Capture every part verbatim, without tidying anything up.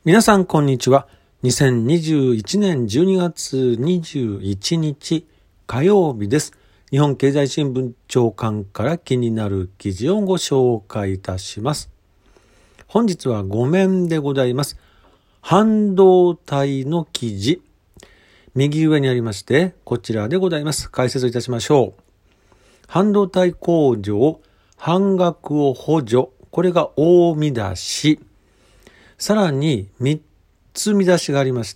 皆さんこんにちは。にせんにじゅういちねんじゅうにがつにじゅういちにち火曜日です。日本経済新聞長官から気になる記事をご紹介いたします。本日はごめんでございます。半導体の記事。右上にありまして、こちらでございます。解説いたしましょう。半導体工場、半額を補助。これが大見出し。さらにみっつ見出しがありまして、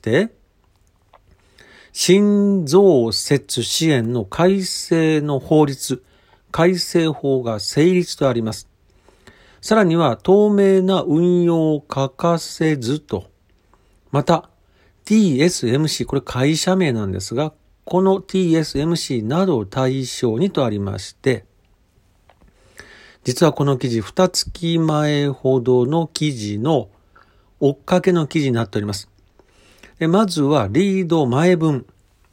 新増設支援の改正の法律、改正法が成立とあります。さらには透明な運用欠かせずと、また ティーエスエムシー、これ会社名なんですが、この ティーエスエムシー などを対象にとありまして、実はこの記事、二月前ほどの記事の追っかけの記事になっております。まずはリード前文。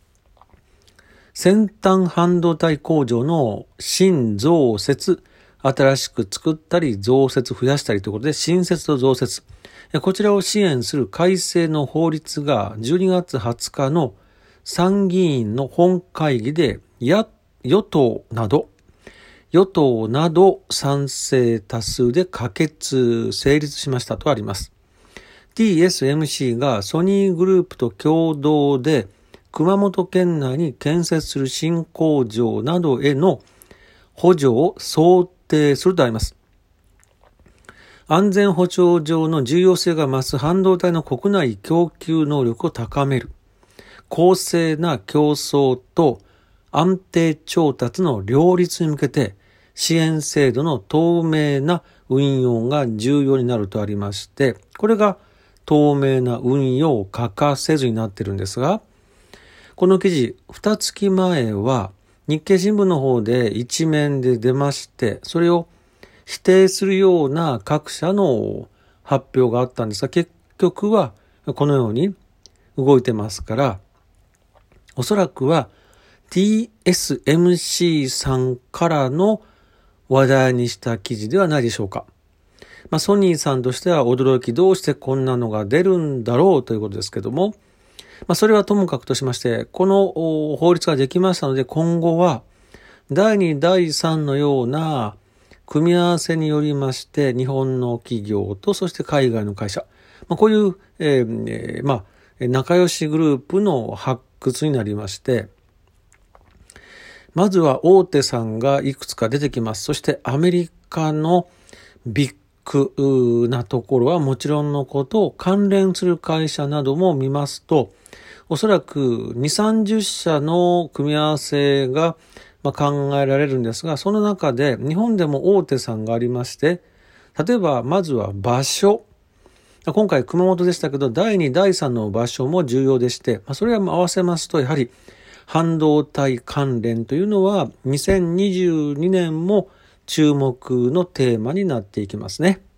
先端半導体工場の新増設、新しく作ったり増設増やしたりということで、新設と増設。こちらを支援する改正の法律がじゅうにがつはつかの参議院の本会議で野党など、与党など賛成多数で可決成立しましたとあります。ティーエスエムシー がソニーグループと共同で熊本県内に建設する新工場などへの補助を想定するとあります。安全保障上の重要性が増す半導体の国内供給能力を高める。公正な競争と安定調達の両立に向けて支援制度の透明な運用が重要になるとありまして、これが透明な運用を欠かせずになっているんですが、この記事、二月前は日経新聞の方で一面で出まして、それを否定するような各社の発表があったんですが、結局はこのように動いてますから、おそらくは ティーエスエムシー さんからの話題にした記事ではないでしょうか。まあ、ソニーさんとしては驚き、どうしてこんなのが出るんだろうということですけども、まあ、それはともかくとしまして、この法律ができましたので、今後はだいに、だいさんのような組み合わせによりまして、日本の企業とそして海外の会社、まあ、こういう、えーえー、まあ、仲良しグループの発掘になりまして、まずは大手さんがいくつか出てきます。そしてアメリカのビッグなところはもちろんのことを関連する会社なども見ますと、おそらくに、さんじゅっしゃの組み合わせが考えられるんですが、その中で日本でも大手さんがありまして、例えばまずは場所。今回熊本でしたけど、だいに、だいさんの場所も重要でして、それを合わせますと、やはり半導体関連というのはにせんにじゅうにねんも注目のテーマになっていきますね。